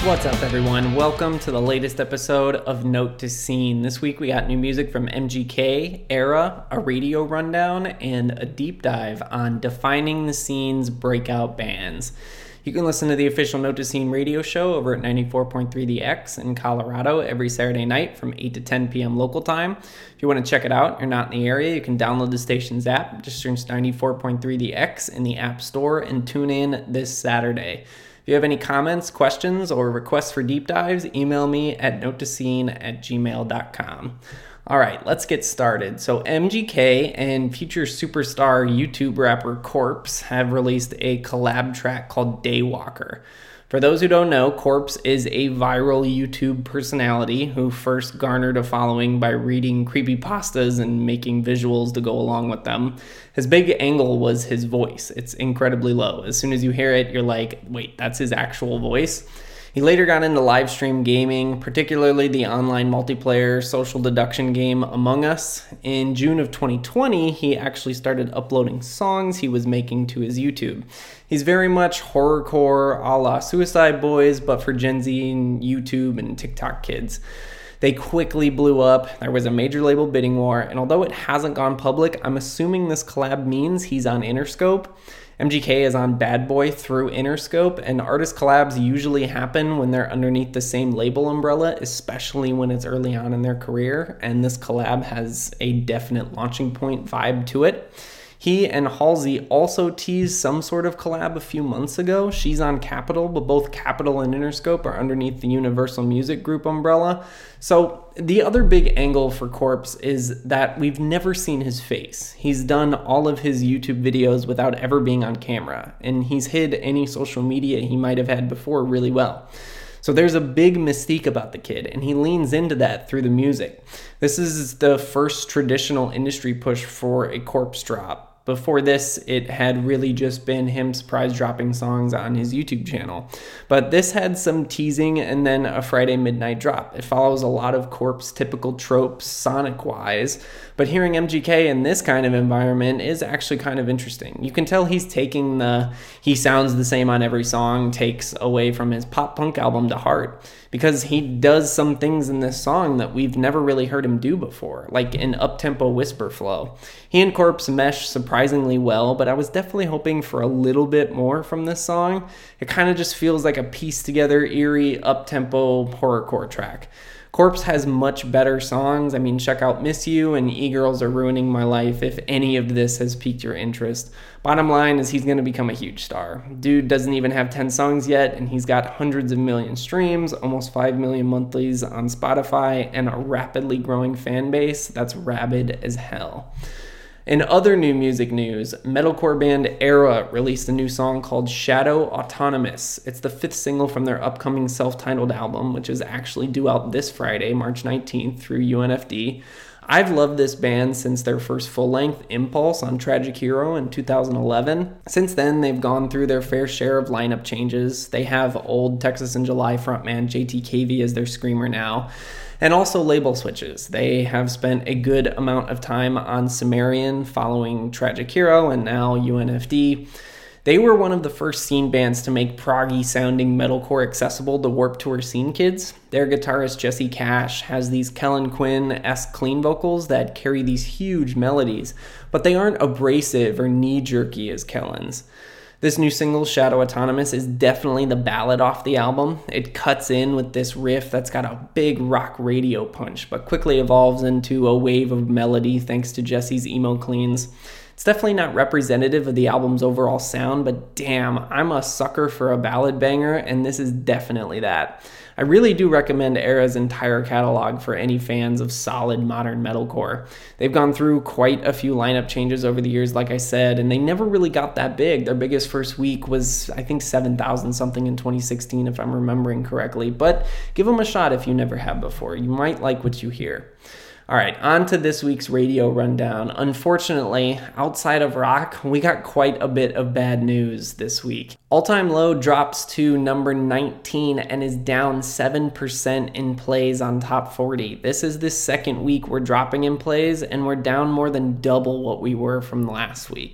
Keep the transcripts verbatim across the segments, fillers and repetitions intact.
What's up, everyone? Welcome to the latest episode of Note to Scene. This week we got new music from M G K, Era, a radio rundown, and a deep dive on defining the scene's breakout bands. You can listen to the official Note to Scene radio show over at ninety-four point three The X in Colorado every Saturday night from eight to ten p.m. local time. If you want to check it out, you're not in the area, you can download the station's app. Just search ninety-four point three The X in the App Store and tune in this Saturday. If you have any comments, questions, or requests for deep dives, email me at note to scene at gmail dot com. All right, let's get started. So M G K and future superstar YouTube rapper Corpse have released a collab track called Daywalker. For those who don't know, Corpse is a viral YouTube personality who first garnered a following by reading creepypastas and making visuals to go along with them. His big angle was his voice. It's incredibly low. As soon as you hear it, you're like, wait, that's his actual voice? He later got into live stream gaming, particularly the online multiplayer social deduction game Among Us. In June of twenty twenty, he actually started uploading songs he was making to his YouTube. He's very much horrorcore a la Suicide Boys, but for Gen Z and YouTube and TikTok kids. They quickly blew up. There was a major label bidding war, and although it hasn't gone public, I'm assuming this collab means he's on Interscope. M G K is on Bad Boy through Interscope, and artist collabs usually happen when they're underneath the same label umbrella, especially when it's early on in their career, and this collab has a definite launching point vibe to it. He and Halsey also teased some sort of collab a few months ago. She's on Capitol, but both Capitol and Interscope are underneath the Universal Music Group umbrella. So the other big angle for Corpse is that we've never seen his face. He's done all of his YouTube videos without ever being on camera, and he's hid any social media he might have had before really well. So there's a big mystique about the kid, and he leans into that through the music. This is the first traditional industry push for a Corpse drop. Before this, it had really just been him surprise dropping songs on his YouTube channel. But this had some teasing and then a Friday midnight drop. It follows a lot of Corpse typical tropes sonic-wise, but hearing M G K in this kind of environment is actually kind of interesting. You can tell he's taking the he sounds the same on every song takes away from his pop punk album to heart, because he does some things in this song that we've never really heard him do before, like an up-tempo whisper flow. He and Corpse mesh surprisingly well, but I was definitely hoping for a little bit more from this song. It kind of just feels like a pieced together, eerie, up-tempo horrorcore track. Corpse has much better songs. I mean, check out Miss You and E-Girls Are Ruining My Life if any of this has piqued your interest. Bottom line is he's going to become a huge star. Dude doesn't even have ten songs yet, and he's got hundreds of million streams, almost five million monthlies on Spotify, and a rapidly growing fan base that's rabid as hell. In other new music news, metalcore band Era released a new song called Shadow Autonomous. It's the fifth single from their upcoming self-titled album, which is actually due out this Friday, March nineteenth, through U N F D. I've loved this band since their first full-length, Impulse, on Tragic Hero in two thousand eleven. Since then, they've gone through their fair share of lineup changes. They have old Texas in July frontman J T K V as their screamer now, and also label switches. They have spent a good amount of time on Sumerian following Tragic Hero and now U N F D. They were one of the first scene bands to make proggy-sounding metalcore accessible to Warped Tour scene kids. Their guitarist Jesse Cash has these Kellen Quinn-esque clean vocals that carry these huge melodies, but they aren't abrasive or knee-jerky as Kellen's. This new single, Shadow Autonomous, is definitely the ballad off the album. It cuts in with this riff that's got a big rock radio punch, but quickly evolves into a wave of melody thanks to Jesse's emo cleans. It's definitely not representative of the album's overall sound, but damn, I'm a sucker for a ballad banger, and this is definitely that. I really do recommend Era's entire catalog for any fans of solid modern metalcore. They've gone through quite a few lineup changes over the years, like I said, and they never really got that big. Their biggest first week was, I think, seven thousand something in twenty sixteen, if I'm remembering correctly, but give them a shot if you never have before. You might like what you hear. All right, on to this week's radio rundown. Unfortunately, outside of rock, we got quite a bit of bad news this week. All Time Low drops to number nineteen and is down seven percent in plays on Top forty. This is the second week we're dropping in plays, and we're down more than double what we were from last week.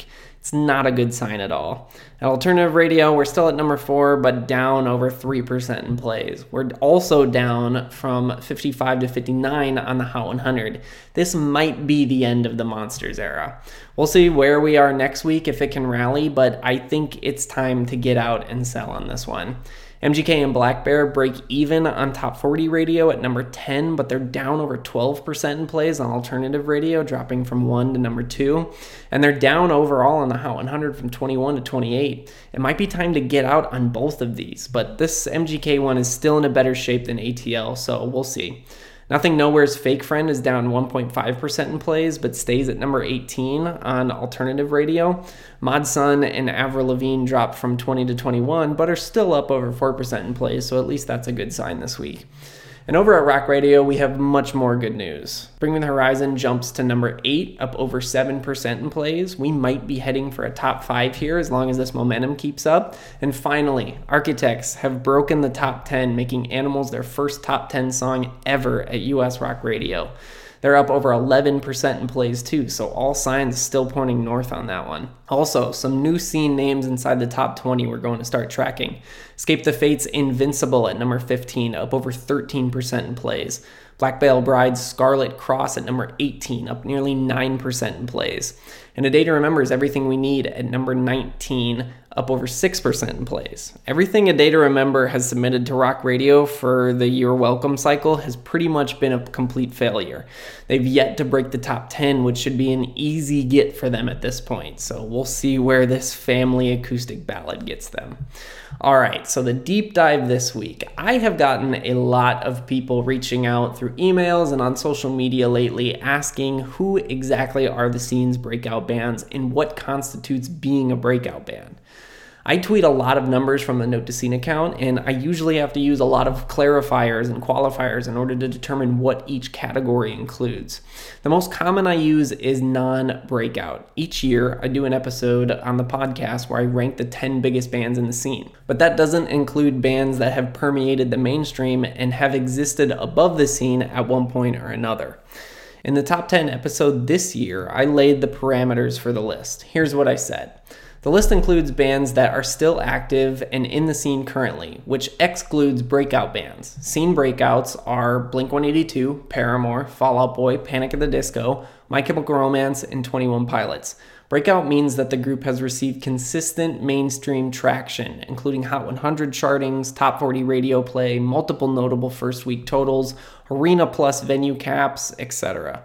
It's not a good sign at all. At alternative radio, we're still at number four, but down over three percent in plays. We're also down from fifty-five to fifty-nine on the Hot one hundred. This might be the end of the Monsters era. We'll see where we are next week if it can rally, but I think it's time to get out and sell on this one. M G K and Black Bear break even on top forty radio at number ten, but they're down over twelve percent in plays on alternative radio, dropping from one to number two. And they're down overall on the Hot one hundred from twenty-one to twenty-eight. It might be time to get out on both of these, but this M G K one is still in a better shape than A T L, so we'll see. Nothing Nowhere's Fake Friend is down one point five percent in plays, but stays at number eighteen on alternative radio. Mod Sun and Avril Lavigne dropped from twenty to twenty-one, but are still up over four percent in plays, so at least that's a good sign this week. And over at Rock Radio, we have much more good news. Bring Me the Horizon jumps to number eight, up over seven percent in plays. We might be heading for a top five here as long as this momentum keeps up. And finally, Architects have broken the top ten, making Animals their first top ten song ever at U S Rock Radio. They're up over eleven percent in plays too, so all signs still pointing north on that one. Also, some new scene names inside the top twenty we're going to start tracking. Escape the Fates' Invincible at number fifteen, up over thirteen percent in plays. Black Veil Bride's Scarlet Cross at number eighteen, up nearly nine percent in plays. And A Day to Remember is Everything We Need at number nineteen, up over six percent in plays. Everything A Day to Remember has submitted to Rock Radio for the You're Welcome cycle has pretty much been a complete failure. They've yet to break the top ten, which should be an easy get for them at this point. So we'll see where this family acoustic ballad gets them. All right, so the deep dive this week. I have gotten a lot of people reaching out through emails and on social media lately asking who exactly are the scene's breakout bands and what constitutes being a breakout band. I tweet a lot of numbers from the Note to Scene account, and I usually have to use a lot of clarifiers and qualifiers in order to determine what each category includes. The most common I use is non-breakout. Each year, I do an episode on the podcast where I rank the ten biggest bands in the scene. But that doesn't include bands that have permeated the mainstream and have existed above the scene at one point or another. In the top ten episode this year, I laid the parameters for the list. Here's what I said. The list includes bands that are still active and in the scene currently, which excludes breakout bands. Scene breakouts are Blink one eighty-two, Paramore, Fall Out Boy, Panic at the Disco, My Chemical Romance, and twenty-one Pilots. Breakout means that the group has received consistent mainstream traction, including Hot one hundred chartings, top forty radio play, multiple notable first week totals, Arena Plus venue caps, et cetera.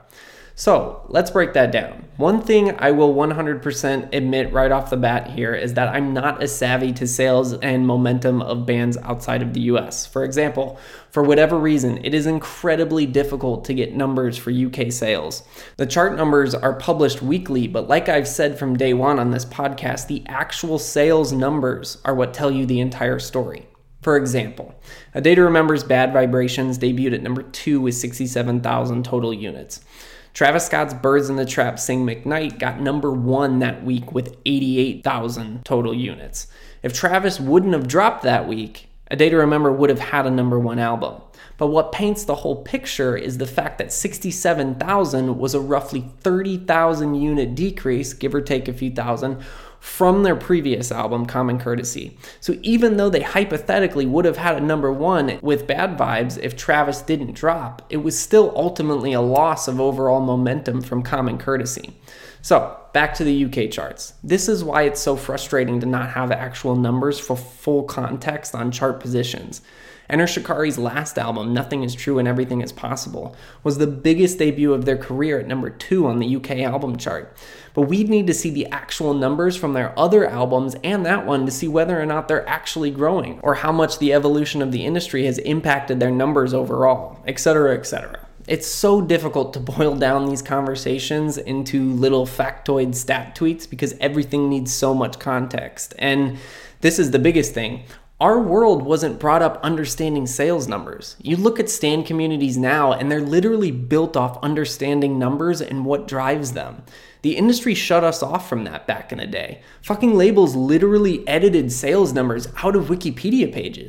So let's break that down. One thing I will one hundred percent admit right off the bat here is that I'm not as savvy to sales and momentum of bands outside of the U S. For example, for whatever reason, it is incredibly difficult to get numbers for U K sales. The chart numbers are published weekly, but like I've said from day one on this podcast, the actual sales numbers are what tell you the entire story. For example, A Day to Remember's Bad Vibrations debuted at number two with sixty-seven thousand total units. Travis Scott's Birds in the Trap Sing McKnight got number one that week with eighty-eight thousand total units. If Travis wouldn't have dropped that week, A Day to Remember would have had a number one album. But what paints the whole picture is the fact that sixty-seven thousand was a roughly thirty thousand unit decrease, give or take a few thousand, from their previous album, Common Courtesy. So even though they hypothetically would have had a number one with Bad Vibes if Travis didn't drop, it was still ultimately a loss of overall momentum from Common Courtesy. So back to the U K charts. This is why it's so frustrating to not have actual numbers for full context on chart positions. Enter Shikari's last album, Nothing Is True and Everything Is Possible, was the biggest debut of their career at number two on the U K album chart. But we'd need to see the actual numbers from their other albums and that one to see whether or not they're actually growing, or how much the evolution of the industry has impacted their numbers overall, et cetera, et cetera. It's so difficult to boil down these conversations into little factoid stat tweets because everything needs so much context. And this is the biggest thing. Our world wasn't brought up understanding sales numbers. You look at stan communities now and they're literally built off understanding numbers and what drives them. The industry shut us off from that back in the day. Fucking labels literally edited sales numbers out of Wikipedia pages.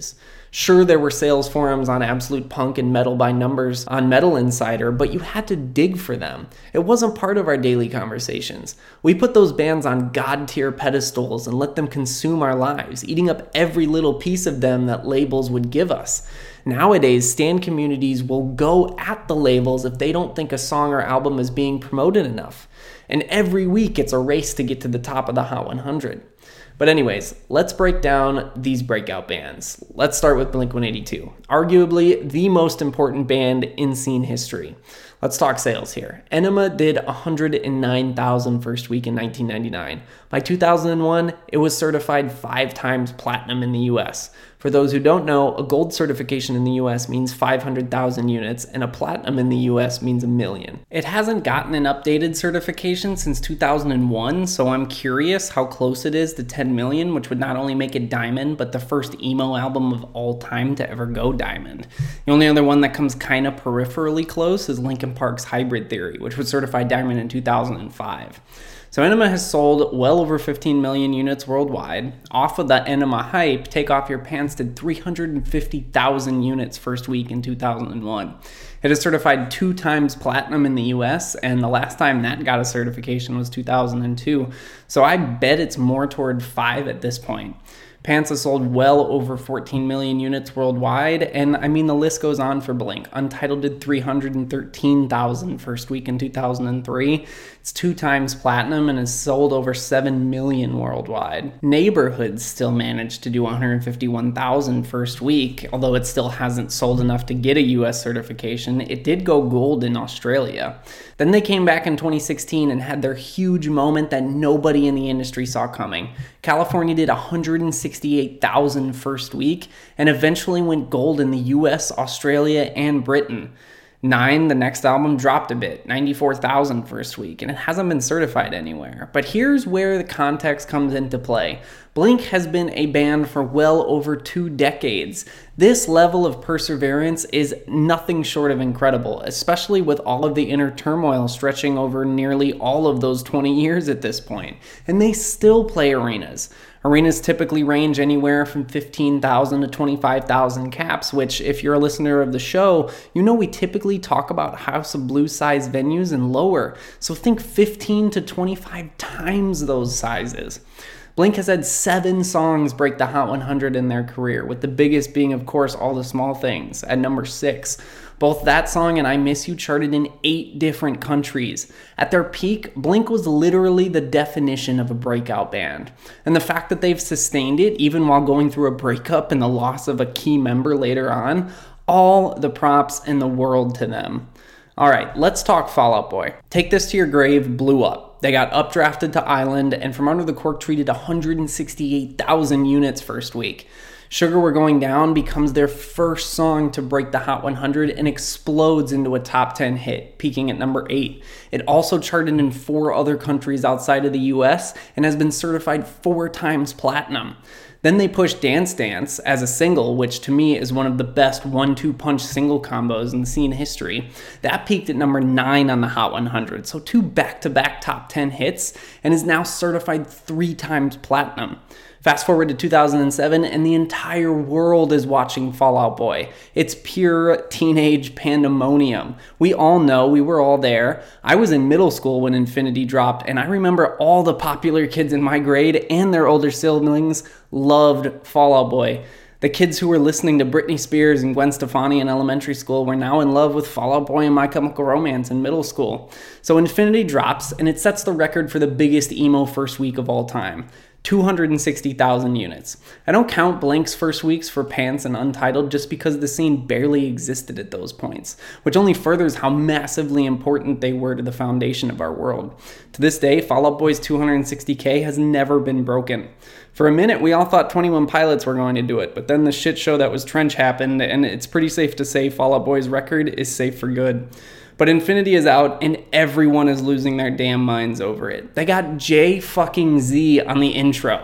Sure, there were sales forums on Absolute Punk and Metal by Numbers on Metal Insider, but you had to dig for them. It wasn't part of our daily conversations. We put those bands on god-tier pedestals and let them consume our lives, eating up every little piece of them that labels would give us. Nowadays, stan communities will go at the labels if they don't think a song or album is being promoted enough. And every week, it's a race to get to the top of the Hot one hundred. But anyways, let's break down these breakout bands. Let's start with Blink one eighty-two, arguably the most important band in scene history. Let's talk sales here. Enema did one hundred nine thousand first week in nineteen ninety-nine. By two thousand one, it was certified five times platinum in the U S. For those who don't know, a gold certification in the U S means five hundred thousand units, and a platinum in the U S means a million. It hasn't gotten an updated certification since two thousand one, so I'm curious how close it is to ten million, which would not only make it diamond, but the first emo album of all time to ever go diamond. The only other one that comes kind of peripherally close is Linkin Park's Hybrid Theory, which was certified diamond in two thousand five. So Enema has sold well over fifteen million units worldwide. Off of the Enema hype, Take Off Your Pants did three hundred fifty thousand units first week in two thousand one. It is certified two times platinum in the U S, and the last time that got a certification was two thousand two. So I bet it's more toward five at this point. Pants has sold well over fourteen million units worldwide, and I mean the list goes on for Blink. Untitled did three hundred thirteen thousand first week in two thousand three. It's two times platinum and has sold over seven million worldwide. Neighborhood still managed to do one hundred fifty-one thousand first week, although it still hasn't sold enough to get a U S certification. It did go gold in Australia. Then they came back in twenty sixteen and had their huge moment that nobody in the industry saw coming. California did one hundred sixty-eight thousand first week and eventually went gold in the U S, Australia, and Britain. Nine, the next album, dropped a bit, ninety-four thousand first week, and it hasn't been certified anywhere. But here's where the context comes into play. Blink has been a band for well over two decades. This level of perseverance is nothing short of incredible, especially with all of the inner turmoil stretching over nearly all of those twenty years at this point. And they still play arenas. Arenas typically range anywhere from fifteen thousand to twenty-five thousand caps, which, if you're a listener of the show, you know we typically talk about House of Blues size venues and lower. So think fifteen to twenty-five times those sizes. Blink has had seven songs break the Hot one hundred in their career, with the biggest being, of course, All the Small Things at number six. Both that song and I Miss You charted in eight different countries. At their peak, Blink was literally the definition of a breakout band. And the fact that they've sustained it, even while going through a breakup and the loss of a key member later on, all the props in the world to them. All right, let's talk Fall Out Boy. Take This to Your Grave blew up. They got updrafted to Island, and From Under the Cork treated one hundred sixty-eight thousand units first week. Sugar We're Going Down becomes their first song to break the Hot one hundred and explodes into a top ten hit, peaking at number eight. It also charted in four other countries outside of the U S and has been certified four times platinum. Then they pushed Dance Dance as a single, which to me is one of the best one two punch single combos in scene history. That peaked at number nine on the Hot one hundred, so two back-to-back top ten hits, and is now certified three times platinum. Fast forward to two thousand seven, and the entire world is watching Fall Out Boy. It's pure teenage pandemonium. We all know, we were all there. I was in middle school when Infinity dropped, and I remember all the popular kids in my grade and their older siblings loved Fall Out Boy. The kids who were listening to Britney Spears and Gwen Stefani in elementary school were now in love with Fall Out Boy and My Chemical Romance in middle school. So Infinity drops, and it sets the record for the biggest emo first week of all time. two hundred sixty thousand units. I don't count Blink's first weeks for Pants and Untitled just because the scene barely existed at those points, which only furthers how massively important they were to the foundation of our world. To this day, Fall Out Boy's two hundred sixty K has never been broken. For a minute, we all thought twenty-one Pilots were going to do it, but then the shit show that was Trench happened, and it's pretty safe to say Fall Out Boy's record is safe for good. But Infinity is out, and everyone is losing their damn minds over it. They got J fucking Z on the intro.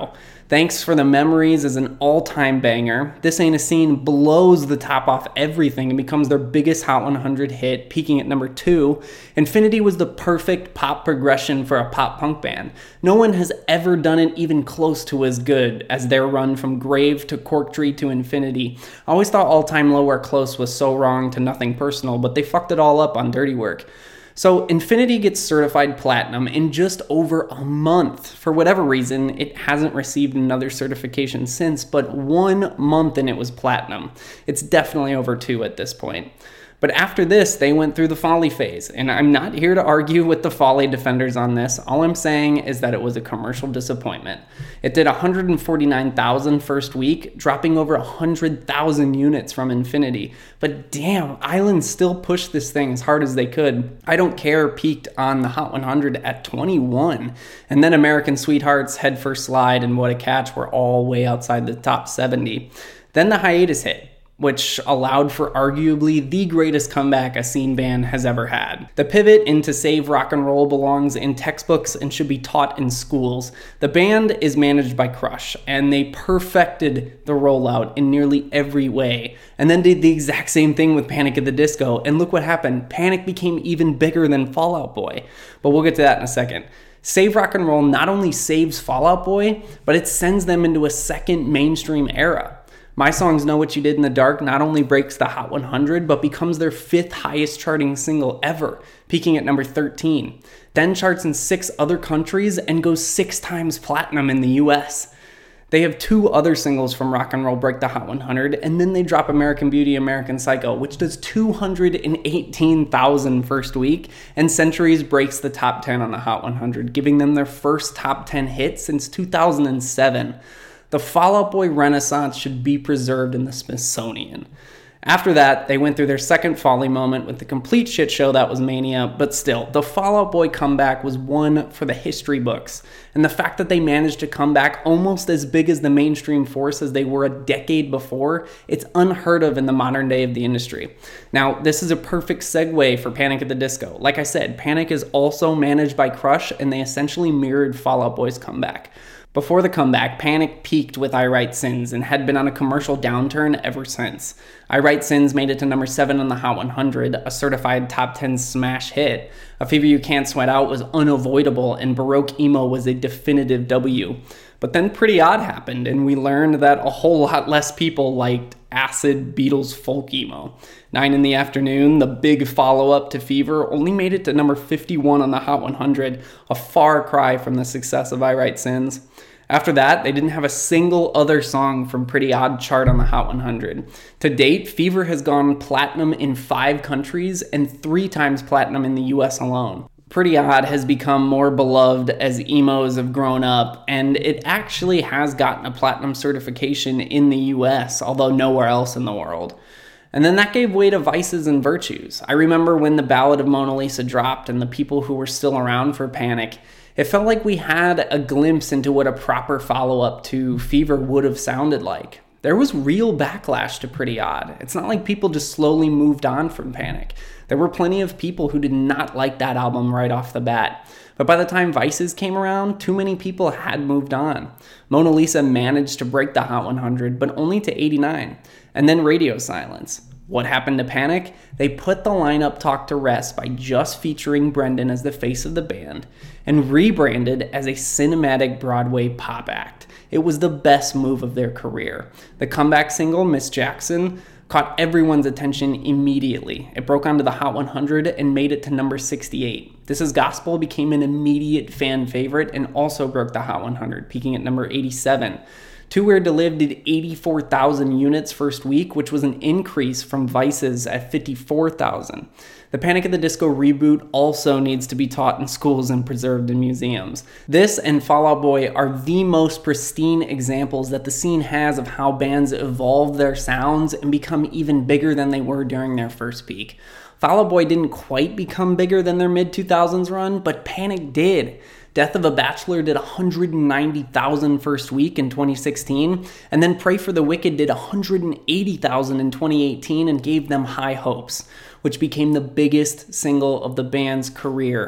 Thanks for the Memories is an all-time banger. This Ain't a Scene blows the top off everything and becomes their biggest Hot one hundred hit, peaking at number two. Infinity was the perfect pop progression for a pop punk band. No one has ever done it even close to as good as their run from Grave to Cork Tree to Infinity. I always thought All Time Low or Close was so wrong to Nothing Personal, but they fucked it all up on Dirty Work. So Infinity gets certified platinum in just over a month. For whatever reason, it hasn't received another certification since, but one month and it was platinum. It's definitely over two at this point. But after this, they went through the Folly phase, and I'm not here to argue with the Folly defenders on this. All I'm saying is that it was a commercial disappointment. It did one hundred forty-nine thousand first week, dropping over one hundred thousand units from Infinity. But damn, Island still pushed this thing as hard as they could. I Don't Care peaked on the Hot one hundred at twenty-one, and then American Sweethearts, Head First Slide, and What a Catch were all way outside the top seventy. Then the hiatus hit, which allowed for arguably the greatest comeback a scene band has ever had. The pivot into Save Rock and Roll belongs in textbooks and should be taught in schools. The band is managed by Crush, and they perfected the rollout in nearly every way, and then did the exact same thing with Panic at the Disco, and look what happened. Panic became even bigger than Fall Out Boy, but we'll get to that in a second. Save Rock and Roll not only saves Fall Out Boy, but it sends them into a second mainstream era. My Songs Know What You Did in the Dark not only breaks the Hot one hundred, but becomes their fifth highest charting single ever, peaking at number thirteen. Then charts in six other countries and goes six times platinum in the U S. They have two other singles from Rock and Roll break the Hot one hundred, and then they drop American Beauty, American Psycho, which does two hundred eighteen thousand first week, and Centuries breaks the top ten on the Hot one hundred, giving them their first top ten hit since two thousand seven. The Fall Out Boy renaissance should be preserved in the Smithsonian. After that, they went through their second Folly moment with the complete shit show that was Mania, but still, the Fall Out Boy comeback was one for the history books. And the fact that they managed to come back almost as big as the mainstream force as they were a decade before, it's unheard of in the modern day of the industry. Now, this is a perfect segue for Panic at the Disco. Like I said, Panic is also managed by Crush, and they essentially mirrored Fall Out Boy's comeback. Before the comeback, Panic peaked with I Write Sins and had been on a commercial downturn ever since. I Write Sins made it to number seven on the Hot one hundred, a certified top ten smash hit. A Fever You Can't Sweat Out was unavoidable, and Baroque Emo was a definitive W. But then Pretty Odd happened, and we learned that a whole lot less people liked acid Beatles folk emo. Nine in the Afternoon, the big follow-up to Fever, only made it to number fifty-one on the Hot one hundred, a far cry from the success of I Write Sins. After that, they didn't have a single other song from Pretty Odd chart on the Hot one hundred. To date, Fever has gone platinum in five countries and three times platinum in the U S alone. Pretty Odd has become more beloved as emos have grown up, and it actually has gotten a platinum certification in the U S, although nowhere else in the world. And then that gave way to Vices and Virtues. I remember when the Ballad of Mona Lisa dropped and the people who were still around for Panic, it felt like we had a glimpse into what a proper follow-up to Fever would have sounded like. There was real backlash to Pretty Odd. It's not like people just slowly moved on from Panic. There were plenty of people who did not like that album right off the bat. But by the time Vices came around, too many people had moved on. Mona Lisa managed to break the Hot one hundred, but only to eighty-nine. And then radio silence. What happened to Panic? They put the lineup talk to rest by just featuring Brendan as the face of the band and rebranded as a cinematic Broadway pop act. It was the best move of their career. The comeback single, Miss Jackson, caught everyone's attention immediately. It broke onto the Hot one hundred and made it to number sixty-eight. This Is Gospel became an immediate fan favorite and also broke the Hot one hundred, peaking at number eighty-seven. Too Weird to Live did eighty-four thousand units first week, which was an increase from Vices at fifty-four thousand. The Panic at the Disco reboot also needs to be taught in schools and preserved in museums. This and Fall Out Boy are the most pristine examples that the scene has of how bands evolve their sounds and become even bigger than they were during their first peak. Fall Out Boy didn't quite become bigger than their mid two thousands run, but Panic did. Death of a Bachelor did one hundred ninety thousand first week in twenty sixteen, and then Pray for the Wicked did one hundred eighty thousand in twenty eighteen and gave them High Hopes, which became the biggest single of the band's career.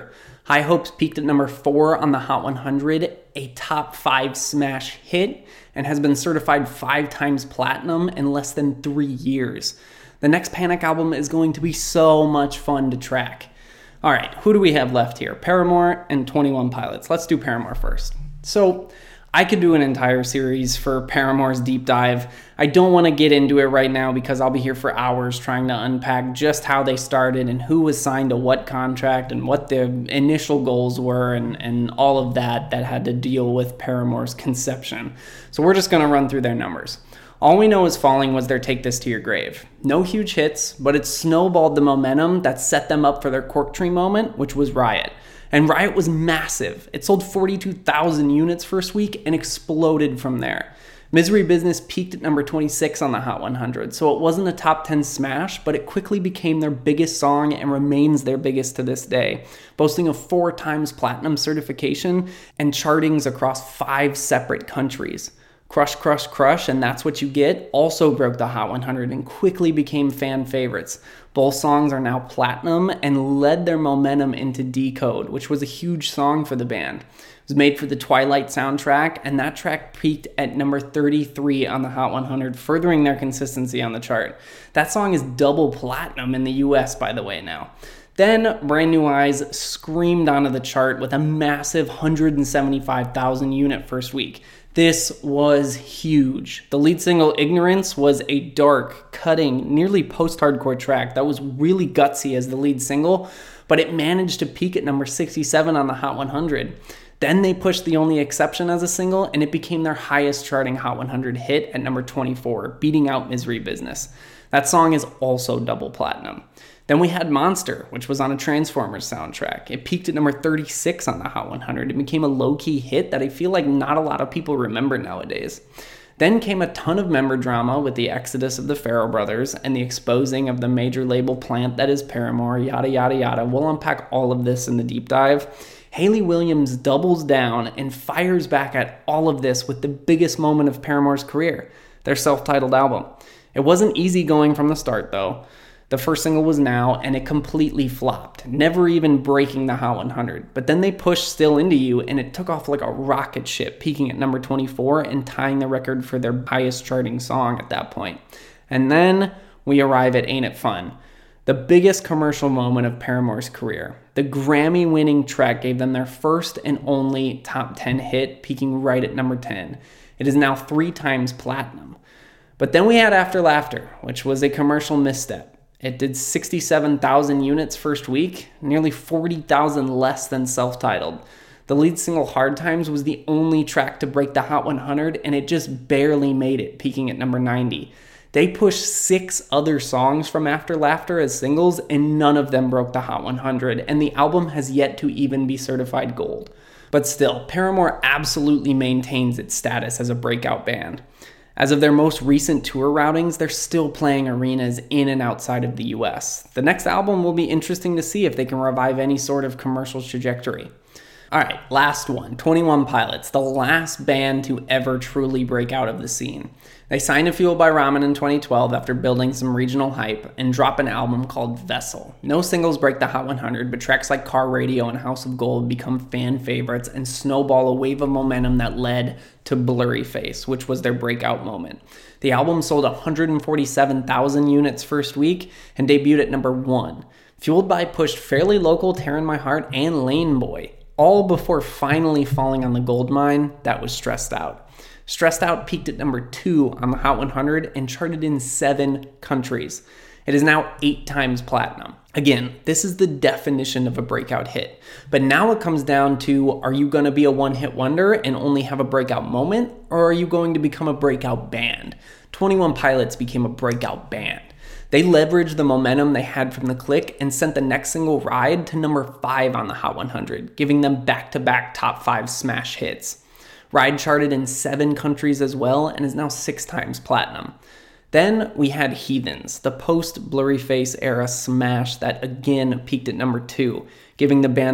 High Hopes peaked at number four on the Hot one hundred, a top five smash hit, and has been certified five times platinum in less than three years. The next Panic album is going to be so much fun to track. All right, who do we have left here? Paramore and twenty-one Pilots. Let's do Paramore first. So I could do an entire series for Paramore's deep dive. I don't want to get into it right now because I'll be here for hours trying to unpack just how they started and who was signed to what contract and what their initial goals were and, and all of that that had to deal with Paramore's conception. So we're just going to run through their numbers. All we know is Falling was their Take This to Your Grave. No huge hits, but it snowballed the momentum that set them up for their Cork Tree moment, which was Riot. And Riot was massive. It sold forty-two thousand units first week and exploded from there. Misery Business peaked at number twenty-six on the Hot one hundred, so it wasn't a top ten smash, but it quickly became their biggest song and remains their biggest to this day, boasting a four times platinum certification and chartings across five separate countries. Crush, Crush, Crush, and That's What You Get also broke the Hot one hundred and quickly became fan favorites. Both songs are now platinum and led their momentum into Decode, which was a huge song for the band. It was made for the Twilight soundtrack, and that track peaked at number thirty-three on the Hot one hundred, furthering their consistency on the chart. That song is double platinum in the U S, by the way, now. Then Brand New Eyes screamed onto the chart with a massive one hundred seventy-five thousand unit first week. This was huge. The lead single, Ignorance, was a dark, cutting, nearly post-hardcore track that was really gutsy as the lead single, but it managed to peak at number sixty-seven on the Hot one hundred. Then they pushed The Only Exception as a single, and it became their highest charting Hot one hundred hit at number twenty-four, beating out Misery Business. That song is also double platinum. Then we had Monster, which was on a Transformers soundtrack. It peaked at number thirty-six on the Hot one hundred. It became a low-key hit that I feel like not a lot of people remember nowadays. Then came a ton of member drama with the exodus of the Farrell brothers and the exposing of the major label plant that is Paramore, yada yada yada. We'll unpack all of this in the deep dive. Hayley Williams doubles down and fires back at all of this with the biggest moment of Paramore's career, their self-titled album. It wasn't easy going from the start, though. The first single was Now, and it completely flopped, never even breaking the Hot one hundred. But then they pushed Still Into You, and it took off like a rocket ship, peaking at number twenty-four and tying the record for their highest charting song at that point. And then we arrive at Ain't It Fun, the biggest commercial moment of Paramore's career. The Grammy-winning track gave them their first and only top ten hit, peaking right at number ten. It is now three times platinum. But then we had After Laughter, which was a commercial misstep. It did sixty-seven thousand units first week, nearly forty thousand less than self-titled. The lead single, Hard Times, was the only track to break the Hot one hundred, and it just barely made it, peaking at number ninety. They pushed six other songs from After Laughter as singles, and none of them broke the Hot one hundred, and the album has yet to even be certified gold. But still, Paramore absolutely maintains its status as a breakout band. As of their most recent tour routings, they're still playing arenas in and outside of the U S. The next album will be interesting to see if they can revive any sort of commercial trajectory. All right, last one, twenty-one Pilots, the last band to ever truly break out of the scene. They signed to Fueled by Ramen in twenty twelve after building some regional hype and drop an album called Vessel. No singles break the Hot one hundred, but tracks like Car Radio and House of Gold become fan favorites and snowball a wave of momentum that led to Blurry Face, which was their breakout moment. The album sold one hundred forty-seven thousand units first week and debuted at number one. Fueled by pushed fairly local Tear in My Heart and Lane Boy, all before finally falling on the gold mine that was Stressed Out. Stressed Out peaked at number two on the Hot one hundred and charted in seven countries. It is now eight times platinum. Again, this is the definition of a breakout hit. But now it comes down to, are you going to be a one-hit wonder and only have a breakout moment, or are you going to become a breakout band? twenty-one Pilots became a breakout band. They leveraged the momentum they had from The Click and sent the next single, Ride, to number five on the Hot one hundred, giving them back-to-back top five smash hits. Ride charted in seven countries as well and is now six times platinum. Then we had Heathens, the post-Blurry Face era smash that again peaked at number two, giving the band their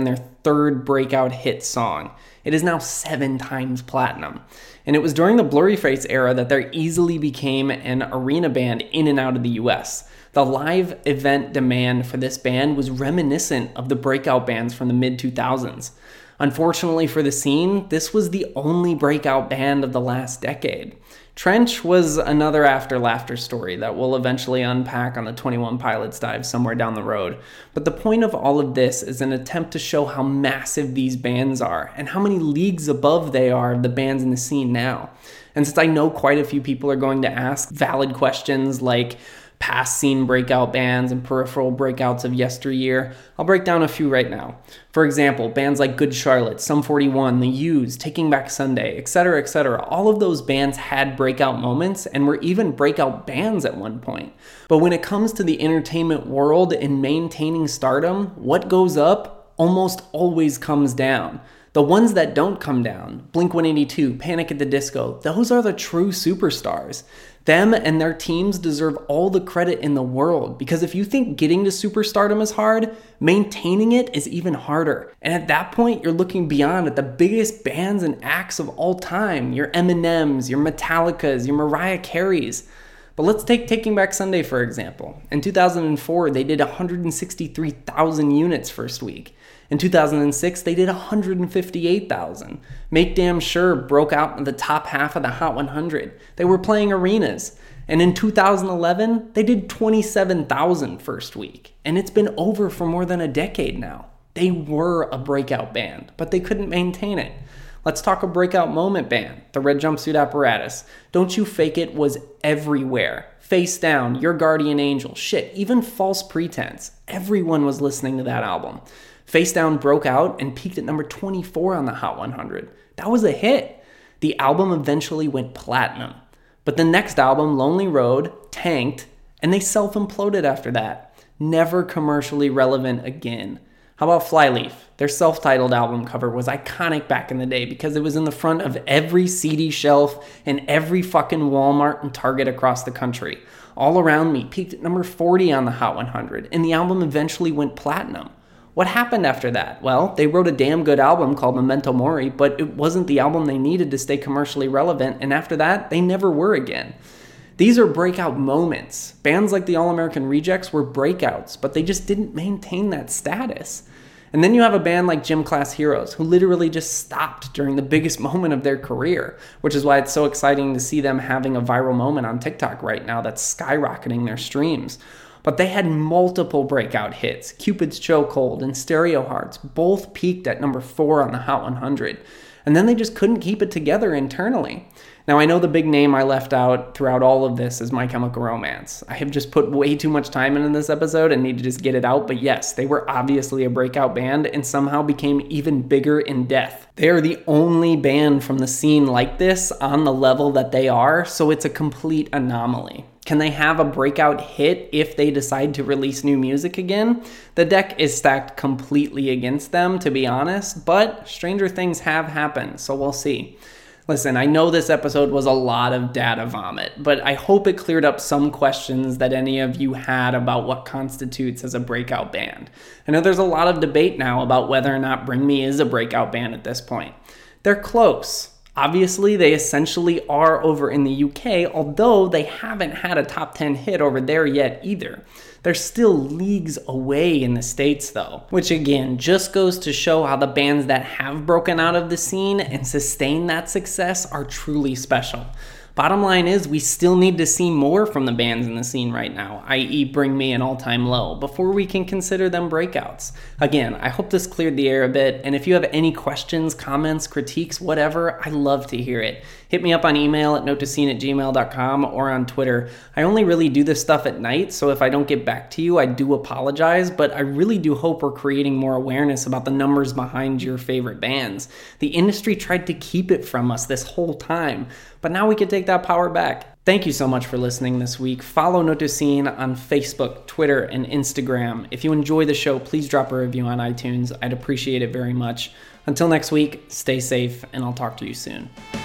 third breakout hit song. It is now seven times platinum. And it was during the Blurryface era that they easily became an arena band in and out of the U S. The live event demand for this band was reminiscent of the breakout bands from the mid two thousands. Unfortunately for the scene, this was the only breakout band of the last decade. Trench was another After Laughter story that we'll eventually unpack on the twenty-one Pilots dive somewhere down the road. But the point of all of this is an attempt to show how massive these bands are and how many leagues above they are of the bands in the scene now. And since I know quite a few people are going to ask valid questions like past scene breakout bands and peripheral breakouts of yesteryear, I'll break down a few right now. For example, bands like Good Charlotte, Sum forty-one, The Used, Taking Back Sunday, et cetera, et cetera. All of those bands had breakout moments and were even breakout bands at one point. But when it comes to the entertainment world and maintaining stardom, what goes up almost always comes down. The ones that don't come down, Blink one eighty-two, Panic at the Disco, those are the true superstars. Them and their teams deserve all the credit in the world, because if you think getting to superstardom is hard, maintaining it is even harder. And at that point, you're looking beyond at the biggest bands and acts of all time, your Eminems, your Metallicas, your Mariah Careys. But let's take Taking Back Sunday, for example. In two thousand four, they did one hundred sixty-three thousand units first week. In two thousand six, they did one hundred fifty-eight thousand. Make Damn Sure broke out in the top half of the Hot one hundred. They were playing arenas. And in two thousand eleven, they did twenty-seven thousand first week. And it's been over for more than a decade now. They were a breakout band, but they couldn't maintain it. Let's talk a breakout moment band, the Red Jumpsuit Apparatus. Don't You Fake It was everywhere. Face Down, Your Guardian Angel, shit, even False Pretense. Everyone was listening to that album. Face Down broke out and peaked at number twenty-four on the Hot one hundred. That was a hit. The album eventually went platinum. But the next album, Lonely Road, tanked, and they self-imploded after that. Never commercially relevant again. How about Flyleaf? Their self-titled album cover was iconic back in the day because it was in the front of every C D shelf and every fucking Walmart and Target across the country. All Around Me peaked at number forty on the Hot one hundred, and the album eventually went platinum. What happened after that? Well, they wrote a damn good album called Memento Mori, but it wasn't the album they needed to stay commercially relevant, and after that, they never were again. These are breakout moments. Bands like the All-American Rejects were breakouts, but they just didn't maintain that status. And then you have a band like Gym Class Heroes, who literally just stopped during the biggest moment of their career, which is why it's so exciting to see them having a viral moment on TikTok right now that's skyrocketing their streams. But they had multiple breakout hits. Cupid's Chokehold and Stereo Hearts both peaked at number four on the Hot one hundred. And then they just couldn't keep it together internally. Now, I know the big name I left out throughout all of this is My Chemical Romance. I have just put way too much time into this episode and need to just get it out, but yes, they were obviously a breakout band and somehow became even bigger in death. They are the only band from the scene like this on the level that they are, so it's a complete anomaly. Can they have a breakout hit if they decide to release new music again? The deck is stacked completely against them, to be honest, but stranger things have happened, so we'll see. Listen, I know this episode was a lot of data vomit, but I hope it cleared up some questions that any of you had about what constitutes as a breakout band. I know there's a lot of debate now about whether or not Bring Me is a breakout band at this point. They're close. Obviously, they essentially are over in the U K, although they haven't had a top ten hit over there yet either. They're still leagues away in the States though, which again just goes to show how the bands that have broken out of the scene and sustained that success are truly special. Bottom line is, we still need to see more from the bands in the scene right now, that is. Bring Me and All Time Low, before we can consider them breakouts. Again, I hope this cleared the air a bit, and if you have any questions, comments, critiques, whatever, I love to hear it. Hit me up on email at note to scene at gmail dot com or on Twitter. I only really do this stuff at night, so if I don't get back to you, I do apologize, but I really do hope we're creating more awareness about the numbers behind your favorite bands. The industry tried to keep it from us this whole time, but now we can take that power back. Thank you so much for listening this week. Follow Note to Scene on Facebook, Twitter, and Instagram. If you enjoy the show, please drop a review on iTunes. I'd appreciate it very much. Until next week, stay safe, and I'll talk to you soon.